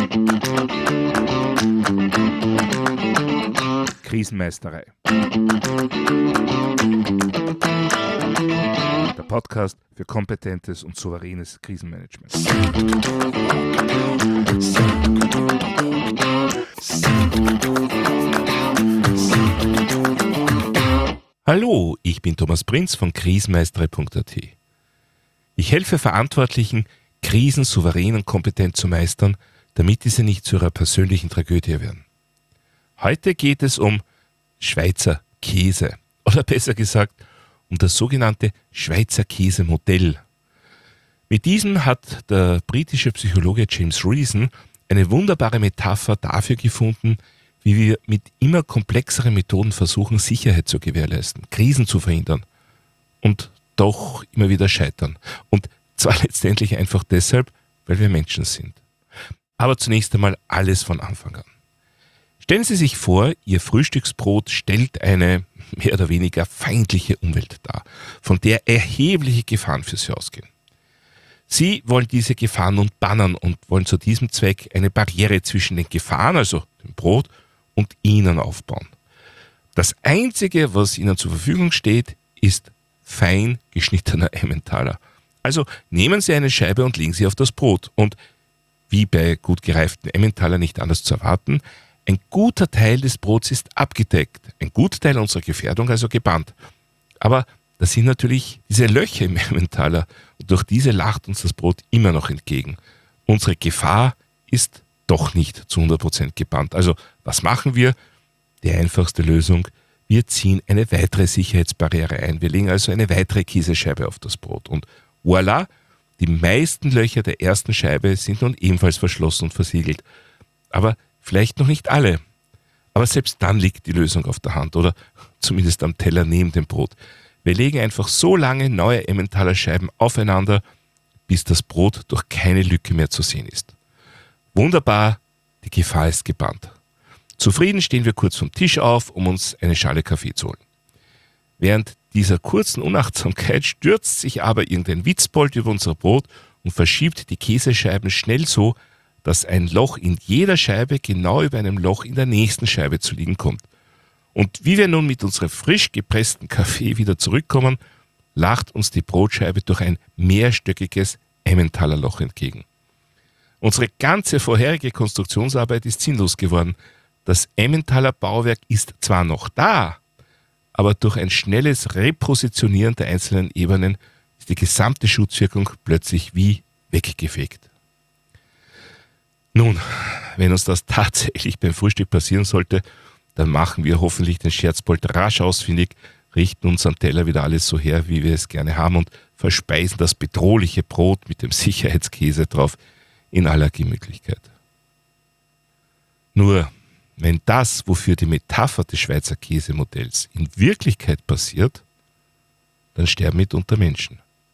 Krisenmeisterei. Der Podcast für kompetentes und souveränes Krisenmanagement. Hallo, ich bin Thomas Prinz von krisenmeisterei.at. Ich helfe Verantwortlichen, Krisen souverän und kompetent zu meistern, damit diese nicht zu ihrer persönlichen Tragödie werden. Heute geht es um Schweizer Käse oder besser gesagt um das sogenannte Schweizer Käse-Modell. Mit diesem hat der britische Psychologe James Reason eine wunderbare Metapher dafür gefunden, wie wir mit immer komplexeren Methoden versuchen, Sicherheit zu gewährleisten, Krisen zu verhindern und doch immer wieder scheitern. Und zwar letztendlich einfach deshalb, weil wir Menschen sind. Aber zunächst einmal alles von Anfang an. Stellen Sie sich vor, Ihr Frühstücksbrot stellt eine mehr oder weniger feindliche Umwelt dar, von der erhebliche Gefahren für Sie ausgehen. Sie wollen diese Gefahren nun bannen und wollen zu diesem Zweck eine Barriere zwischen den Gefahren, also dem Brot, und Ihnen aufbauen. Das Einzige, was Ihnen zur Verfügung steht, ist fein geschnittener Emmentaler. Also nehmen Sie eine Scheibe und legen sie auf das Brot. Und wie bei gut gereiften Emmentaler nicht anders zu erwarten, ein guter Teil des Brots ist abgedeckt, ein guter Teil unserer Gefährdung also gebannt. Aber da sind natürlich diese Löcher im Emmentaler und durch diese lacht uns das Brot immer noch entgegen. Unsere Gefahr ist doch nicht zu 100% gebannt. Also was machen wir? Die einfachste Lösung: Wir ziehen eine weitere Sicherheitsbarriere ein. Wir legen also eine weitere Käsescheibe auf das Brot. Und voilà, die meisten Löcher der ersten Scheibe sind nun ebenfalls verschlossen und versiegelt. Aber vielleicht noch nicht alle. Aber selbst dann liegt die Lösung auf der Hand oder zumindest am Teller neben dem Brot. Wir legen einfach so lange neue Emmentaler Scheiben aufeinander, bis das Brot durch keine Lücke mehr zu sehen ist. Wunderbar, die Gefahr ist gebannt. Zufrieden stehen wir kurz vom Tisch auf, um uns eine Schale Kaffee zu holen. Während dieser kurzen Unachtsamkeit stürzt sich aber irgendein Witzbold über unser Brot und verschiebt die Käsescheiben schnell so, dass ein Loch in jeder Scheibe genau über einem Loch in der nächsten Scheibe zu liegen kommt. Und wie wir nun mit unserem frisch gepressten Kaffee wieder zurückkommen, lacht uns die Brotscheibe durch ein mehrstöckiges Emmentaler Loch entgegen. Unsere ganze vorherige Konstruktionsarbeit ist sinnlos geworden. Das Emmentaler Bauwerk ist zwar noch da, aber durch ein schnelles Repositionieren der einzelnen Ebenen ist die gesamte Schutzwirkung plötzlich wie weggefegt. Nun, wenn uns das tatsächlich beim Frühstück passieren sollte, dann machen wir hoffentlich den Scherzbold rasch ausfindig, richten uns am Teller wieder alles so her, wie wir es gerne haben und verspeisen das bedrohliche Brot mit dem Sicherheitskäse drauf in aller Gemütlichkeit. Nur, wenn das, wofür die Metapher des Schweizer Käsemodells in Wirklichkeit passiert, dann sterben mitunter Menschen.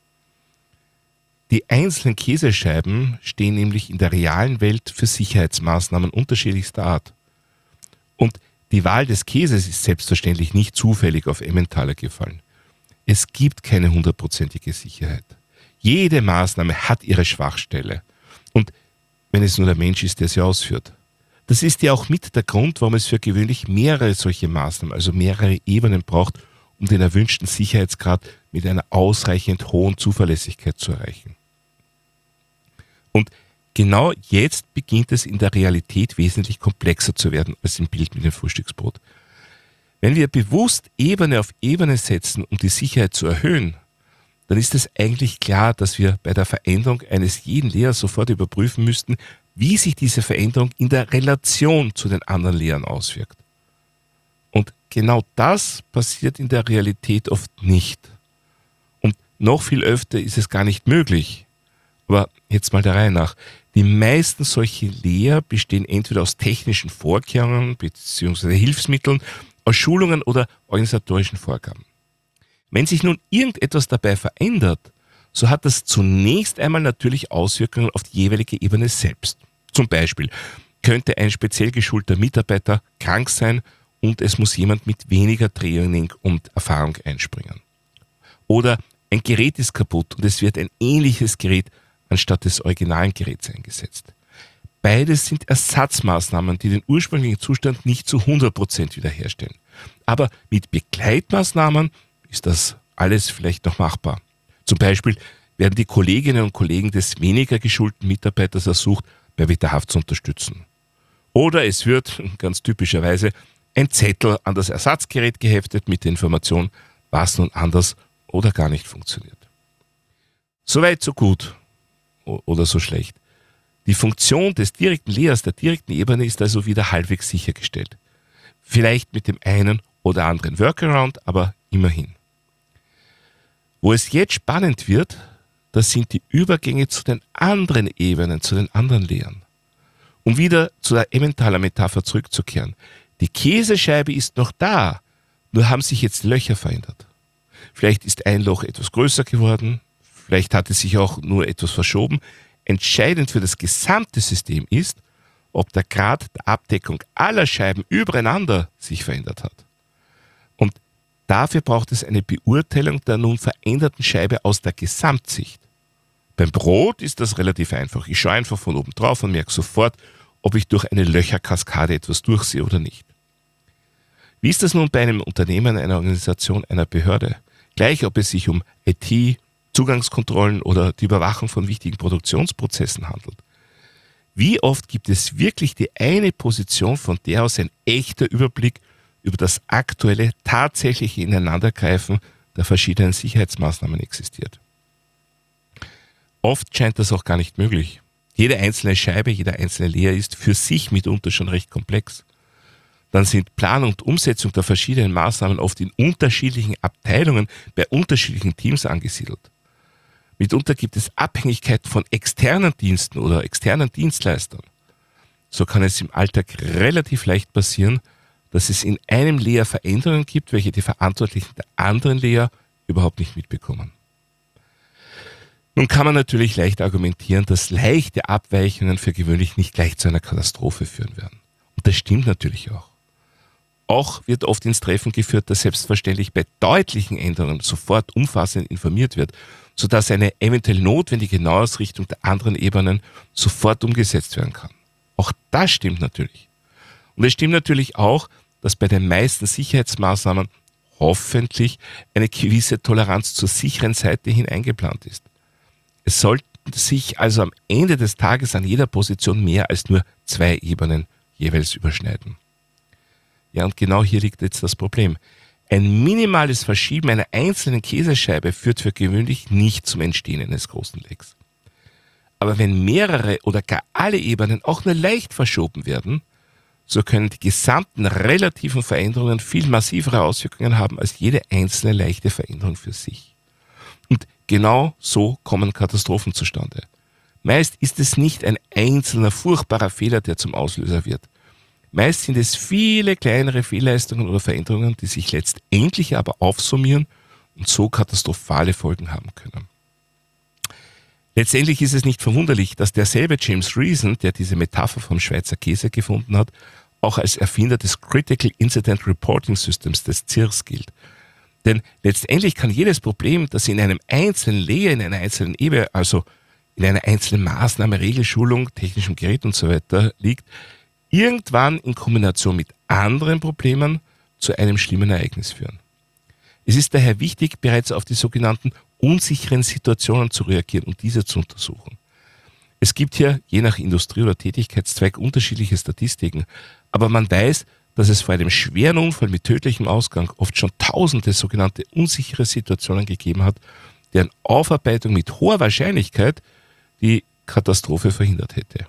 Die einzelnen Käsescheiben stehen nämlich in der realen Welt für Sicherheitsmaßnahmen unterschiedlichster Art. Und die Wahl des Käses ist selbstverständlich nicht zufällig auf Emmentaler gefallen. Es gibt keine 100%ige Sicherheit. Jede Maßnahme hat ihre Schwachstelle. Und wenn es nur der Mensch ist, der sie ausführt. Das ist ja auch mit der Grund, warum es für gewöhnlich mehrere solche Maßnahmen, also mehrere Ebenen braucht, um den erwünschten Sicherheitsgrad mit einer ausreichend hohen Zuverlässigkeit zu erreichen. Und genau jetzt beginnt es in der Realität wesentlich komplexer zu werden als im Bild mit dem Frühstücksbrot. Wenn wir bewusst Ebene auf Ebene setzen, um die Sicherheit zu erhöhen, dann ist es eigentlich klar, dass wir bei der Veränderung eines jeden Layers sofort überprüfen müssten, wie sich diese Veränderung in der Relation zu den anderen Layern auswirkt. Und genau das passiert in der Realität oft nicht. Und noch viel öfter ist es gar nicht möglich. Aber jetzt mal der Reihe nach. Die meisten solche Layer bestehen entweder aus technischen Vorkehrungen bzw. Hilfsmitteln, aus Schulungen oder organisatorischen Vorgaben. Wenn sich nun irgendetwas dabei verändert, so hat das zunächst einmal natürlich Auswirkungen auf die jeweilige Ebene selbst. Zum Beispiel könnte ein speziell geschulter Mitarbeiter krank sein und es muss jemand mit weniger Training und Erfahrung einspringen. Oder ein Gerät ist kaputt und es wird ein ähnliches Gerät anstatt des originalen Geräts eingesetzt. Beides sind Ersatzmaßnahmen, die den ursprünglichen Zustand nicht zu 100% wiederherstellen. Aber mit Begleitmaßnahmen ist das alles vielleicht noch machbar. Zum Beispiel werden die Kolleginnen und Kollegen des weniger geschulten Mitarbeiters ersucht, bei Bedarf zu unterstützen. Oder es wird, ganz typischerweise, ein Zettel an das Ersatzgerät geheftet mit der Information, was nun anders oder gar nicht funktioniert. Soweit, so gut oder so schlecht. Die Funktion des direkten Layers, der direkten Ebene, ist also wieder halbwegs sichergestellt. Vielleicht mit dem einen oder anderen Workaround, aber immerhin. Wo es jetzt spannend wird, das sind die Übergänge zu den anderen Ebenen, zu den anderen Layern. Um wieder zu der Emmentaler-Metapher zurückzukehren. Die Käsescheibe ist noch da, nur haben sich jetzt Löcher verändert. Vielleicht ist ein Loch etwas größer geworden, vielleicht hat es sich auch nur etwas verschoben. Entscheidend für das gesamte System ist, ob der Grad der Abdeckung aller Scheiben übereinander sich verändert hat. Und dafür braucht es eine Beurteilung der nun veränderten Scheibe aus der Gesamtsicht. Beim Brot ist das relativ einfach. Ich schaue einfach von oben drauf und merke sofort, ob ich durch eine Löcherkaskade etwas durchsehe oder nicht. Wie ist das nun bei einem Unternehmen, einer Organisation, einer Behörde? Gleich ob es sich um IT, Zugangskontrollen oder die Überwachung von wichtigen Produktionsprozessen handelt. Wie oft gibt es wirklich die eine Position, von der aus ein echter Überblick über das aktuelle, tatsächliche Ineinandergreifen der verschiedenen Sicherheitsmaßnahmen existiert? Oft scheint das auch gar nicht möglich. Jede einzelne Scheibe, jeder einzelne Layer ist für sich mitunter schon recht komplex. Dann sind Planung und Umsetzung der verschiedenen Maßnahmen oft in unterschiedlichen Abteilungen bei unterschiedlichen Teams angesiedelt. Mitunter gibt es Abhängigkeiten von externen Diensten oder externen Dienstleistern. So kann es im Alltag relativ leicht passieren, dass es in einem Layer Veränderungen gibt, welche die Verantwortlichen der anderen Layer überhaupt nicht mitbekommen. Nun kann man natürlich leicht argumentieren, dass leichte Abweichungen für gewöhnlich nicht gleich zu einer Katastrophe führen werden. Und das stimmt natürlich auch. Auch wird oft ins Treffen geführt, dass selbstverständlich bei deutlichen Änderungen sofort umfassend informiert wird, sodass eine eventuell notwendige Neuausrichtung der anderen Ebenen sofort umgesetzt werden kann. Auch das stimmt natürlich. Und es stimmt natürlich auch, dass bei den meisten Sicherheitsmaßnahmen hoffentlich eine gewisse Toleranz zur sicheren Seite hin eingeplant ist. Es sollten sich also am Ende des Tages an jeder Position mehr als nur 2 Ebenen jeweils überschneiden. Ja, und genau hier liegt jetzt das Problem. Ein minimales Verschieben einer einzelnen Käsescheibe führt für gewöhnlich nicht zum Entstehen eines großen Lecks. Aber wenn mehrere oder gar alle Ebenen auch nur leicht verschoben werden, so können die gesamten relativen Veränderungen viel massivere Auswirkungen haben als jede einzelne leichte Veränderung für sich. Und genau so kommen Katastrophen zustande. Meist ist es nicht ein einzelner furchtbarer Fehler, der zum Auslöser wird. Meist sind es viele kleinere Fehlleistungen oder Veränderungen, die sich letztendlich aber aufsummieren und so katastrophale Folgen haben können. Letztendlich ist es nicht verwunderlich, dass derselbe James Reason, der diese Metapher vom Schweizer Käse gefunden hat, auch als Erfinder des Critical Incident Reporting Systems, des CIRS, gilt. Denn letztendlich kann jedes Problem, das in einem einzelnen Layer, in einer einzelnen Ebene, also in einer einzelnen Maßnahme, Regelschulung, technischem Gerät und so weiter liegt, irgendwann in Kombination mit anderen Problemen zu einem schlimmen Ereignis führen. Es ist daher wichtig, bereits auf die sogenannten unsicheren Situationen zu reagieren und diese zu untersuchen. Es gibt hier je nach Industrie oder Tätigkeitszweig unterschiedliche Statistiken, aber man weiß, dass es vor einem schweren Unfall mit tödlichem Ausgang oft schon tausende sogenannte unsichere Situationen gegeben hat, deren Aufarbeitung mit hoher Wahrscheinlichkeit die Katastrophe verhindert hätte.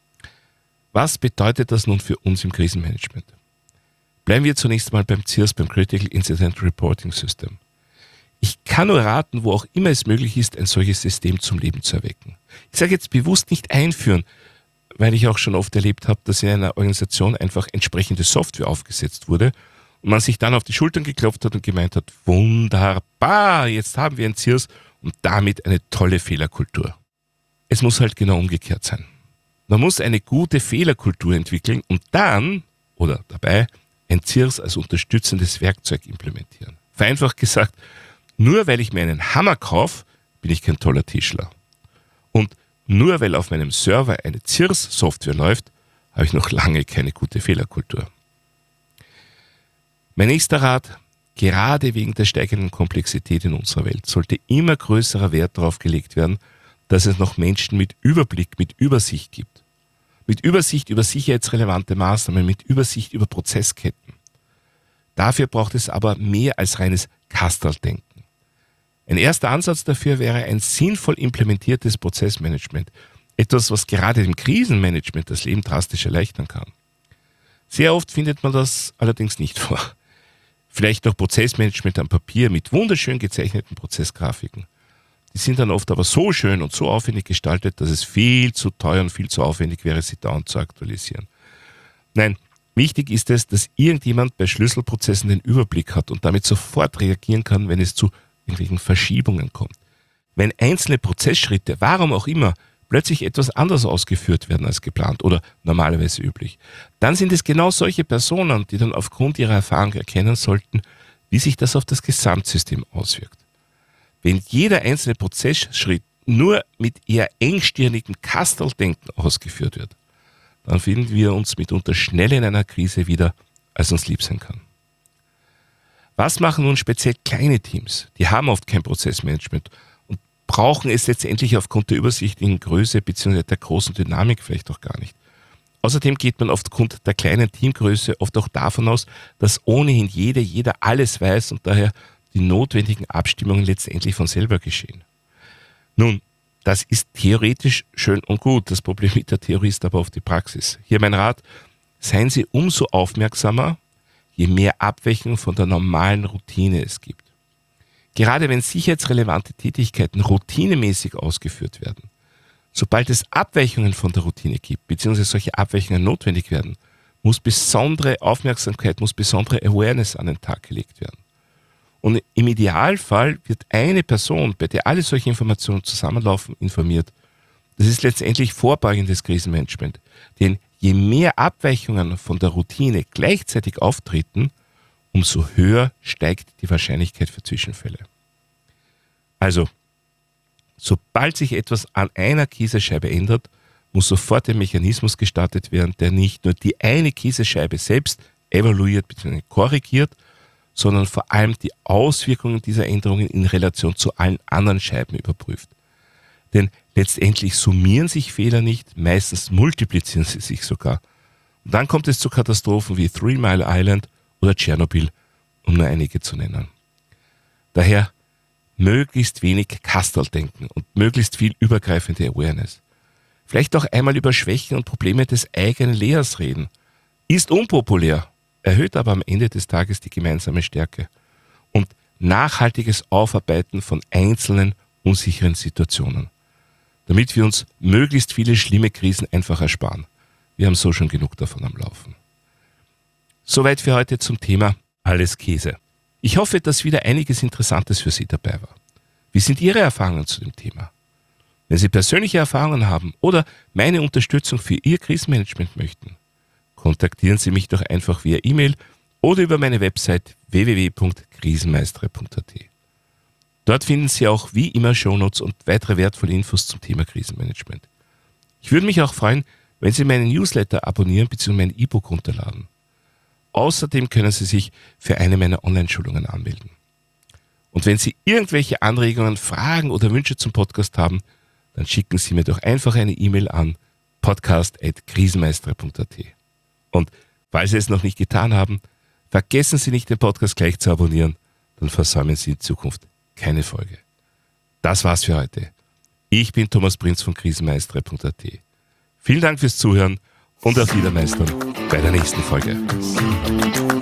Was bedeutet das nun für uns im Krisenmanagement? Bleiben wir zunächst mal beim CIRS, beim Critical Incident Reporting System. Ich kann nur raten, wo auch immer es möglich ist, ein solches System zum Leben zu erwecken. Ich sage jetzt bewusst nicht einführen, weil ich auch schon oft erlebt habe, dass in einer Organisation einfach entsprechende Software aufgesetzt wurde und man sich dann auf die Schultern geklopft hat und gemeint hat, wunderbar, jetzt haben wir ein CIRS und damit eine tolle Fehlerkultur. Es muss halt genau umgekehrt sein. Man muss eine gute Fehlerkultur entwickeln und dann, oder dabei, ein CIRS als unterstützendes Werkzeug implementieren. Vereinfacht gesagt, nur weil ich mir einen Hammer kaufe, bin ich kein toller Tischler. Und nur weil auf meinem Server eine CIRS-Software läuft, habe ich noch lange keine gute Fehlerkultur. Mein nächster Rat: Gerade wegen der steigenden Komplexität in unserer Welt sollte immer größerer Wert darauf gelegt werden, dass es noch Menschen mit Überblick, mit Übersicht gibt. Mit Übersicht über sicherheitsrelevante Maßnahmen, mit Übersicht über Prozessketten. Dafür braucht es aber mehr als reines Kasteldenken. Ein erster Ansatz dafür wäre ein sinnvoll implementiertes Prozessmanagement. Etwas, was gerade im Krisenmanagement das Leben drastisch erleichtern kann. Sehr oft findet man das allerdings nicht vor. Vielleicht noch Prozessmanagement am Papier mit wunderschön gezeichneten Prozessgrafiken. Die sind dann oft aber so schön und so aufwendig gestaltet, dass es viel zu teuer und viel zu aufwendig wäre, sie dauernd zu aktualisieren. Nein, wichtig ist es, dass irgendjemand bei Schlüsselprozessen den Überblick hat und damit sofort reagieren kann, wenn es zu irgendwelchen Verschiebungen kommt. Wenn einzelne Prozessschritte, warum auch immer, plötzlich etwas anders ausgeführt werden als geplant oder normalerweise üblich, dann sind es genau solche Personen, die dann aufgrund ihrer Erfahrung erkennen sollten, wie sich das auf das Gesamtsystem auswirkt. Wenn jeder einzelne Prozessschritt nur mit eher engstirnigem Kasteldenken ausgeführt wird, dann finden wir uns mitunter schneller in einer Krise wieder, als uns lieb sein kann. Was machen nun speziell kleine Teams? Die haben oft kein Prozessmanagement und brauchen es letztendlich aufgrund der übersichtlichen Größe bzw. der großen Dynamik vielleicht auch gar nicht. Außerdem geht man aufgrund der kleinen Teamgröße oft auch davon aus, dass ohnehin jeder alles weiß und daher die notwendigen Abstimmungen letztendlich von selber geschehen. Nun, das ist theoretisch schön und gut. Das Problem mit der Theorie ist aber oft die Praxis. Hier mein Rat: Seien Sie umso aufmerksamer, je mehr Abweichungen von der normalen Routine es gibt. Gerade wenn sicherheitsrelevante Tätigkeiten routinemäßig ausgeführt werden, sobald es Abweichungen von der Routine gibt, beziehungsweise solche Abweichungen notwendig werden, muss besondere Aufmerksamkeit, muss besondere Awareness an den Tag gelegt werden. Und im Idealfall wird eine Person, bei der alle solche Informationen zusammenlaufen, informiert. Das ist letztendlich vorbeugendes Krisenmanagement. Denn je mehr Abweichungen von der Routine gleichzeitig auftreten, umso höher steigt die Wahrscheinlichkeit für Zwischenfälle. Also, sobald sich etwas an einer Kieselscheibe ändert, muss sofort ein Mechanismus gestartet werden, der nicht nur die eine Kieselscheibe selbst evaluiert bzw. korrigiert, sondern vor allem die Auswirkungen dieser Änderungen in Relation zu allen anderen Scheiben überprüft. Denn letztendlich summieren sich Fehler nicht, meistens multiplizieren sie sich sogar. Und dann kommt es zu Katastrophen wie 3 Mile Island oder Tschernobyl, um nur einige zu nennen. Daher möglichst wenig Kasteldenken und möglichst viel übergreifende Awareness. Vielleicht auch einmal über Schwächen und Probleme des eigenen Lehrers reden. Ist unpopulär, erhöht aber am Ende des Tages die gemeinsame Stärke. Und nachhaltiges Aufarbeiten von einzelnen unsicheren Situationen, damit wir uns möglichst viele schlimme Krisen einfach ersparen. Wir haben so schon genug davon am Laufen. Soweit für heute zum Thema Alles Käse. Ich hoffe, dass wieder einiges Interessantes für Sie dabei war. Wie sind Ihre Erfahrungen zu dem Thema? Wenn Sie persönliche Erfahrungen haben oder meine Unterstützung für Ihr Krisenmanagement möchten, kontaktieren Sie mich doch einfach via E-Mail oder über meine Website www.krisenmeistere.at. Dort finden Sie auch wie immer Shownotes und weitere wertvolle Infos zum Thema Krisenmanagement. Ich würde mich auch freuen, wenn Sie meinen Newsletter abonnieren bzw. mein E-Book runterladen. Außerdem können Sie sich für eine meiner Online-Schulungen anmelden. Und wenn Sie irgendwelche Anregungen, Fragen oder Wünsche zum Podcast haben, dann schicken Sie mir doch einfach eine E-Mail an podcast@krisenmeistere.at. Und falls Sie es noch nicht getan haben, vergessen Sie nicht, den Podcast gleich zu abonnieren, dann versäumen Sie in Zukunft keine Folge. Das war's für heute. Ich bin Thomas Prinz von krisenmeistere.at. Vielen Dank fürs Zuhören und auf Wiedermeistern bei der nächsten Folge.